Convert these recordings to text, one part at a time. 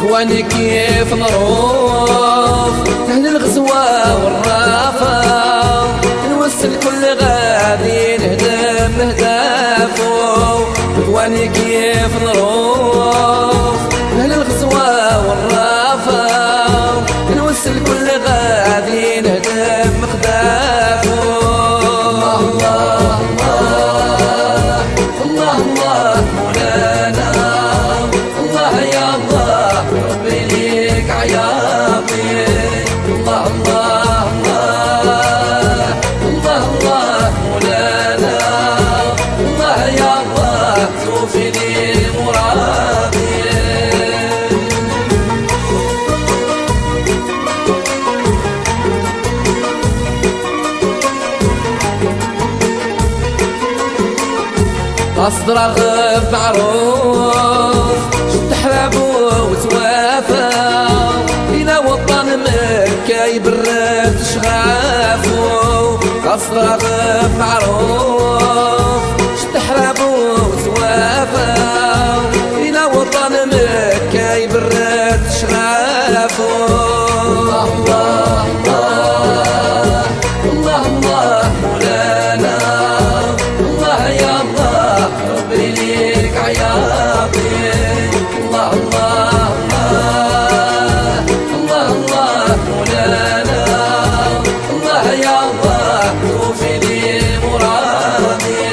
واني كيف نروح أهل الغزوة والرافة نوصل كل غادي نهدم أهدافه واني كيف نروح أهل الغزوة والرافة نوصل كل غادي نهدم أهدافه الله الله الله الله مولانا الله يا الله ربي ليك عياطي الله الله الله الله الله مولانا الله يا الله توفي لي مرادي قصد رغب معروف شد حبابه وتوافى إلى وطن مكة يبرد شغافه قصد رغب معروف شد حبابه وتوافى إلى وطن مكة يبرد شغافه الله الله الله الله الله مولانا الله يا الله ربي ليك عياطي الله الله الله الله الله مولانا الله يا الله توفي لي مرادي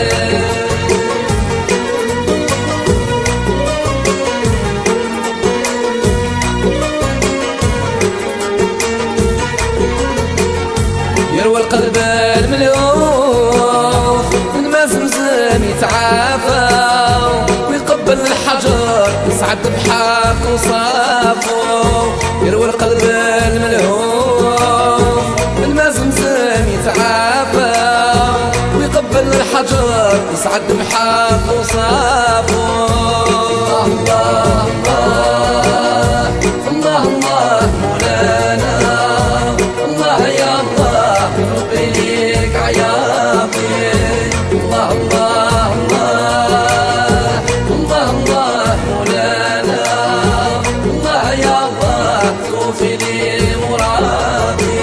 يروى القلب المليون من ما زمزم يتعافى ويقبل الحجر يسعد بحق وصافو يروى القلب الملهوف من ما زمزم يتعافى ويقبل الحجر يسعد بحق وصافو الله الله الله الله مولانا الله يا الله ربي ليك عياطي الله الله الله الله الله مولانا الله يا الله توفي لي مرادي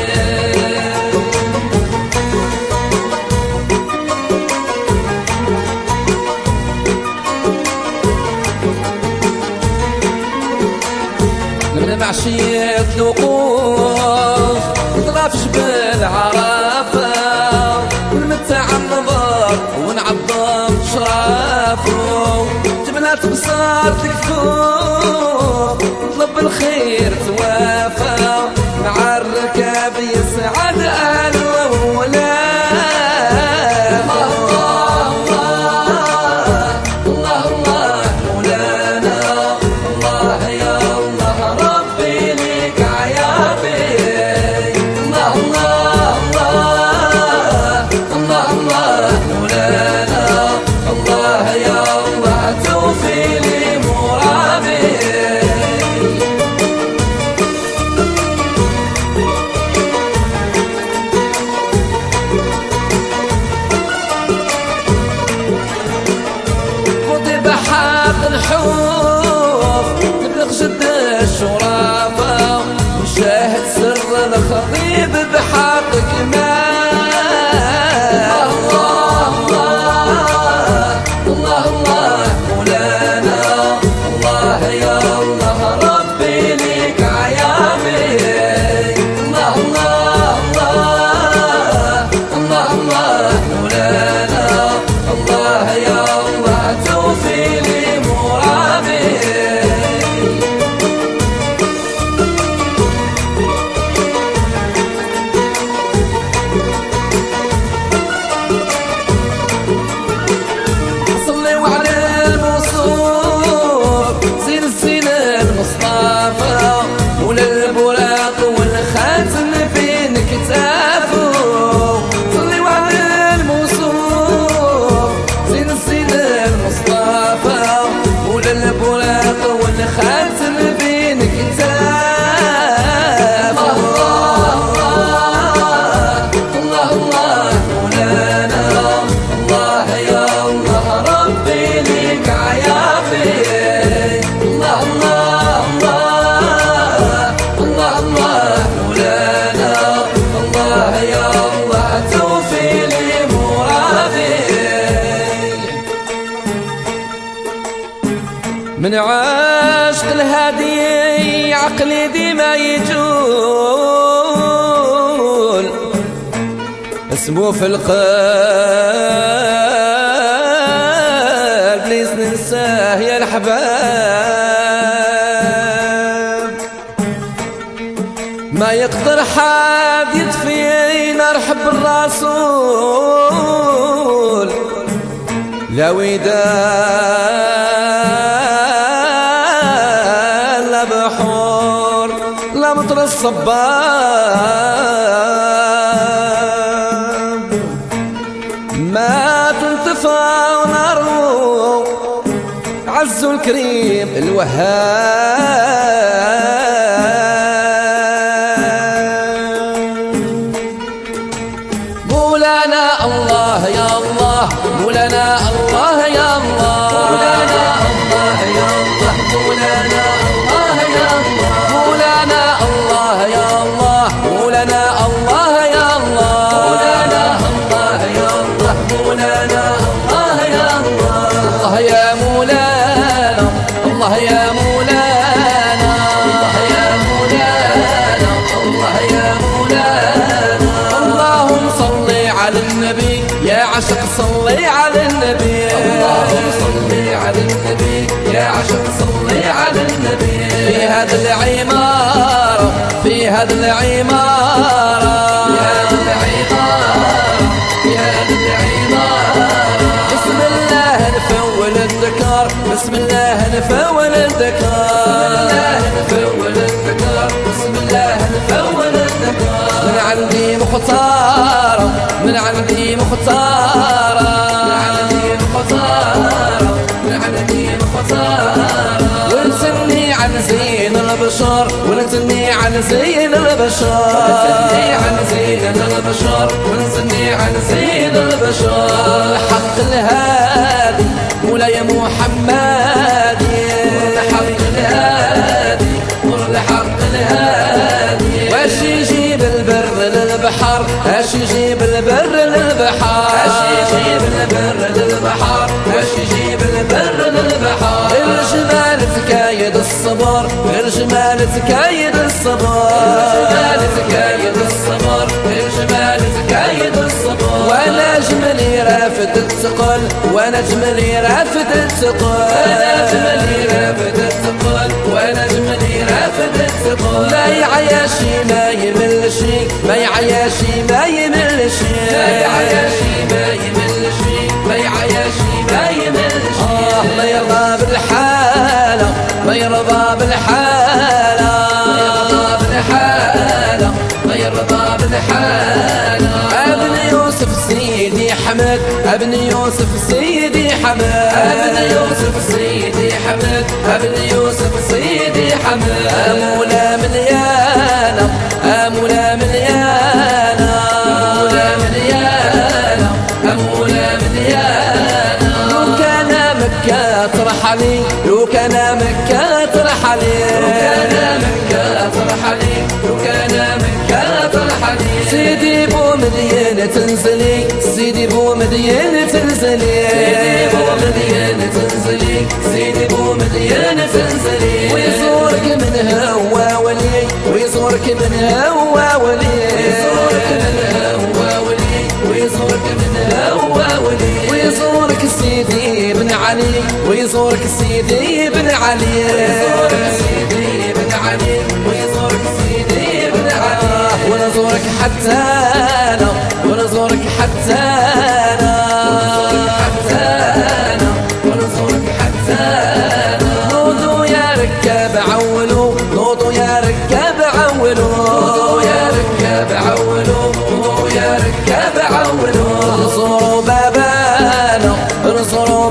من معشية الوقوف نطلع في جبال عرفة ونمتع النظر ونعظم شرافه جبلات بصات الكفوف نطلب الخير توافى مع الركاب يسعد أهله ولا الشرافة وشاهد سر الخطيب بحقك ما الله الله الله الله مولانا الله يا الله ربي ليك عيامي الله الله الله الله الله مولانا الله يا الله توفي لي مرادي خاتم بين كتاب الله الله الله الله مولانا الله يا الله ربي ليك عيافي الله الله الله من عاشق الهادي عقلي ديما يجول، اسمه في القلب ليس ننساه يا الحباب. ما يقدر حد يطفي نار حب الرسول، لا ودان لا بحور لا مطر الصباب. ما تنطفى ناره عز الكريم الوهاب. مولانا الله يا الله، مولانا الله يا الله، مولانا الله يا الله، مولانا الله يا الله، مولانا الله يا الله، مولانا الله يا الله، مولانا الله يا الله، مولانا الله يا الله. الله يا مولانا، الله يا مولانا، الله يا مولانا، الله يا مولانا. اللهم صل على النبي يا عشق، صلي على النبي، اللهم صل على النبي يا عشق، صلي على النبي. في هذه العمارة، في هذه العمارة، في هذه العمارة، في هذه العمارة. بسم الله نفول الذكر، بسم الله نفول الذكر، بسم الله نفول الذكر، بسم الله نفول الذكر. من عندي مختارة، من عندي مختارة، من عندي مختارة، من عندي مختارة. ونسني عن زين البشر، ونسني عن زين البشر، ونسني عن زين البشر، ونسني عن زين البشر. حق الهادي مولاي محمدي، حق الهادي قول حق الهادي. واش يجيب البر للبحر، واش يجيب البر للبحر، واش يجيب البر للبحر، واش يجيب البر للبحر. الجمال تكايد الصبر، الجمال تكايد الصبر، الجمال تكايد الصبر، الجمال تكايد الصبر. وانا جملي رافد الثقل، وانا جملي رافد الثقل، وانا جملي رافد الثقل، وانا جملي رافد الثقل. ما يعياشي ما يمل شي، ما يعياشي ما يمل شي، ما يعياشي ما يمل شي، ما يعياشي ما يمل شي. ما يرضى بالحالة، ما يرضى بالحالة، ما يرضى بالحالة، ما يرضى بالحالة. ابن يوسف سيدي حمد، ابن يوسف سيدي حمد، ابن يوسف سيدي حمد، ابن يوسف سيدي حمد. أمولا مليانة، أمولا مليانة، أمولا مليانة، أمولا مليانة. لو كان مكة ترحلي، لو كان مكة ترحلي، لو كان مكة ترحلي، لو كان مكة ترحلي. سيدي بو مدين تنزلي، سيدي بو مدين تنزلي، سيدي بو مدين تنزلي، سيدي بو مدين تنزلي. ويزورك من هوا ولي، ويزورك من هوا ولي، ويزورك من هوا ولي، ويزورك من هوا ولي. ويزورك سيدي بن علي، ويزورك سيدي بن علي، ويزورك سيدي بن علي، ويزورك سيدي بن علي. ونزورك حتى أنا، ونزورك حتى أنا، ونزورك حتى أنا، ونزورك حتى أنا. نوضوا يا ركاب عولوا، نوضوا يا ركاب عولوا، نوضوا يا ركاب عولوا، نوضوا يا ركاب عولوا. انصروا بابانا، انصروا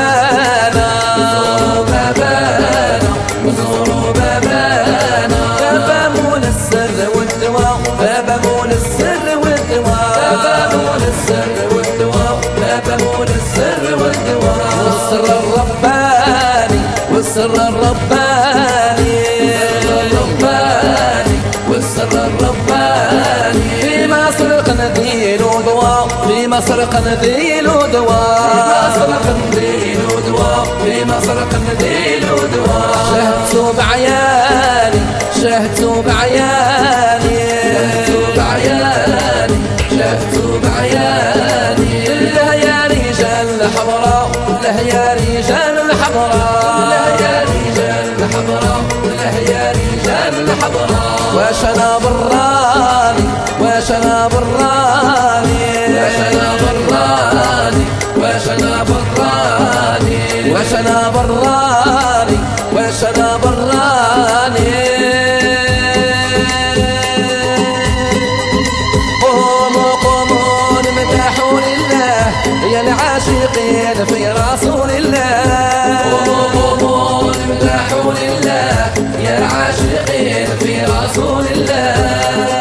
بابانا، انصروا بابانا، انصروا بابانا. بابا مول السر والدواء، بابا مول السر والدواء، بابا مول السر والدواء، بابا مول السر والدواء. والسر الرباني، والسر الرباني، والسر الرباني، والسر الرباني. فيما صدق ندين وضواء، فيما مصر قنديل ودواء، في مصر قنديل ودواء، في مصر قنديل ودواء. شهدت بعياني، شهدت بعياني، شهدت بعياني، شهدت بعياني. له يا رجال الحمراء، له يا رجال الحمراء، له يا رجال الحمراء، له يا رجال الحمراء. واش انا براني، واش انا براني، واش انا براني، واش انا براني، واش انا براني، واش انا براني. قوموا قوموا نمدحوا لله يا العاشقين في رسول الله. قوموا قوموا نمدحوا لله يا العاشقين في رسول الله.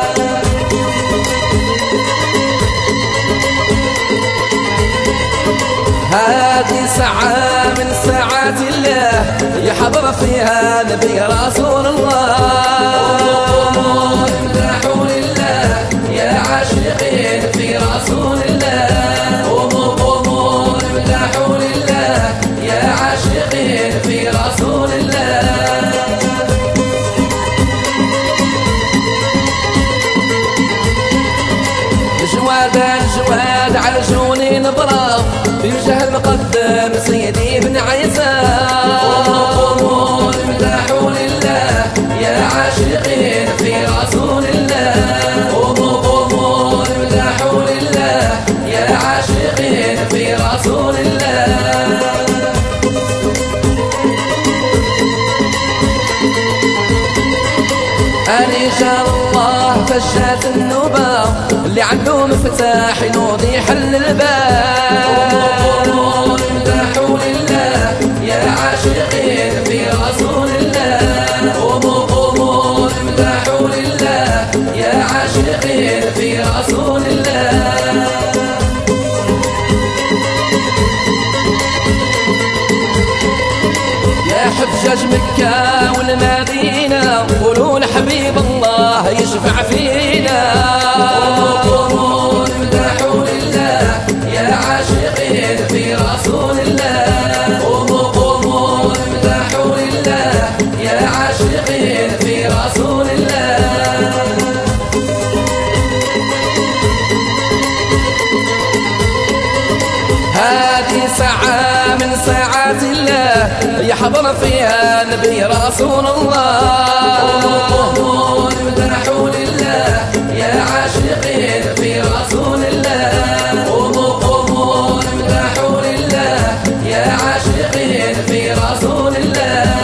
هذه ساعة من ساعات الله يحضر فيها نبي رسول الله. قوموا امدحوا لله يا عاشقين في رسول الله. قوموا قوموا امدحوا لله يا عاشقين في رسول الله. الجواد الجواد عرجوني نبرة بوجه المقدم سيدي بن عيسى. قوموا امدحوا لله يا عاشقين في رسول الله. قوموا قوموا امدحوا لله يا عاشقين في رسول الله. رجال الله فجات النوبة اللي عنده مفتاح ينوضي يحل الباب. قوموا امدحوا لله يا عاشقين في رسول الله. قوموا قوموا امدحوا لله يا عاشقين في رسول الله. يا حجاج مكة والمدينة قولوا لحبيب الله يشفع فينا. قوموا امدحوا لله يا عاشقين في رسول الله. قوموا قوموا امدحوا لله يا عاشقين في رسول الله. هذه ساعة من ساعات الله يحضر فيها نبي رسول الله. قوموا امدحوا لله يا عاشقين في رسول الله. قوموا قوموا امدحوا لله يا عاشقين في رسول الله.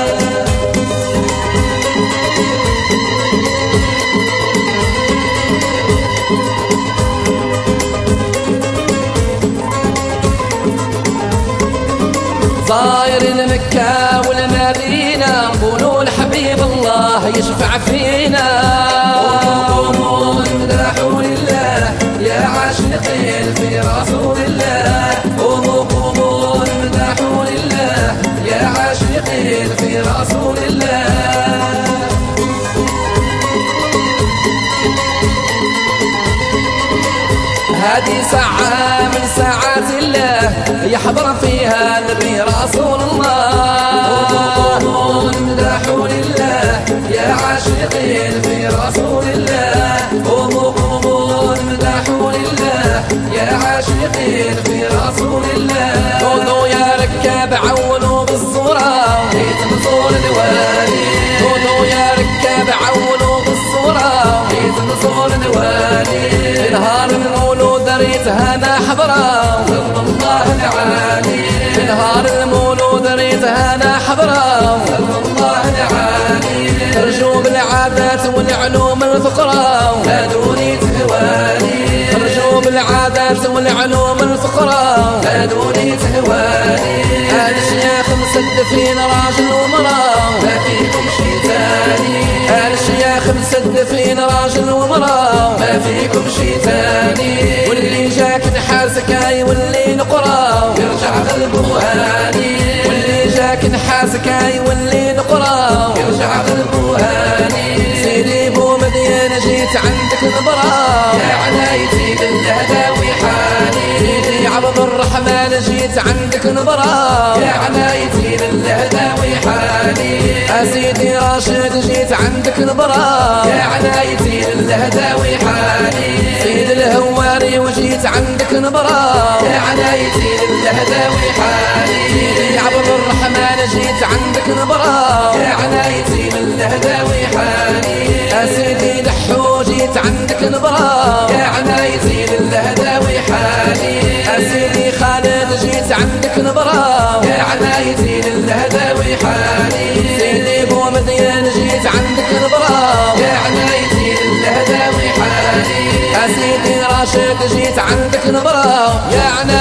صاير مكة والمدينة قولوا لحبيب الله يشفع فينا. قوموا امدحوا لله يا عاشقين في رسول الله. قوموا قوموا امدحوا لله يا عاشقين في رسول الله. هذه ساعة من ساعات الله يحضر فيها نبي رسول الله. قوموا امدحوا لله يا عاشقين في رسول الله. قوموا قوموا امدحوا لله يا عاشقين في رسول الله. خذوا يا ركاب عونوا بالصورة ريت نصور الوالي. خذوا يا ركاب عونوا بالصورة ريت نصور الوالي. نهار المولود ريتها انا حضرة صلى الله العالي. نهار المولود ريتها انا حضرة صلى الله العالي. ارجو بالعادات والعلوم الفقراء لا دوني تهواني. ارجو بالعادات والعلوم الفقراء لا دوني تهواني. هاد الشياخ مسدفين راجل ومرأة ما فيكم شي تاني. هاد الشياخ مسدفين راجل ومرأة ما فيكم شي تاني. واللي جاك نحاسك هاي واللي نقرا يرجع قلبه هاني. واللي جاك نحاسك هاي واللي نقرا يرجع قلبه هاني. سيدي بو مدينة جيت عندك نبرا يا عنايتي بالله داوي حالي. عندك نبرة يا عنايتي للهداوي حالي. سيدي راشد جيت عندك نبرة يا عنايتي للهداوي حالي. سيد الهواري وجيت عندك نبرة يا عنايتي للهداوي حالي. سيدي عبد الرحمن جيت عندك نبرة يا عنايتي للهداوي حالي. سيدي دحو جيت عندك نبرة يا عنايتي للهداوي حالي. سيدي خالد جيت عندك نبرة يا عنايتي للهداوي حالي. سيدي ابو مدين جيت عندك نبرة يا عنايتي للهداوي حالي. سيدي راشد جيت عندك نبرة يا عنايتي